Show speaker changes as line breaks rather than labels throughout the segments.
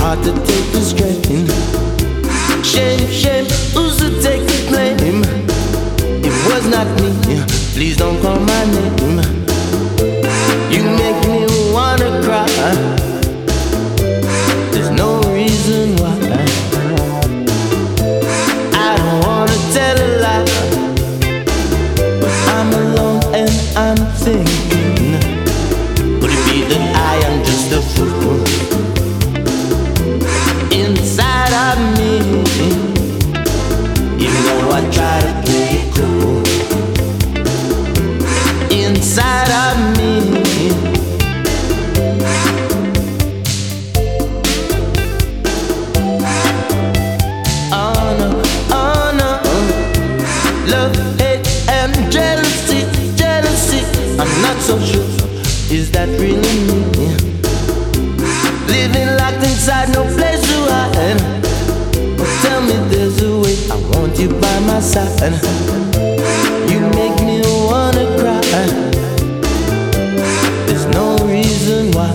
hard to take the strain. Shame, shame, who's to take the blame? It was not me, please don't call my name. You make me wanna cry. There's no reason why. I don't wanna tell a lie, but I'm alone and I'm thinking, could it be that I am just a fool inside of me? Even though I try to play it cool, inside of me. Oh no, oh no. Love, hate, and jealousy, jealousy. I'm not so sure, is that really me? Living locked inside, no place to hide. But tell me there's a way, I want you by my side. You make me wanna cry. There's no reason why.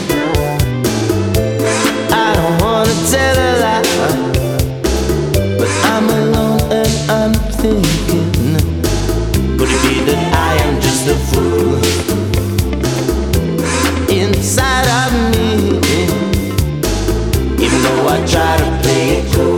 I don't wanna tell a lie, but I'm alone and I'm thinking, could it be that I am just a fool inside of me? Even though I try to play it cool.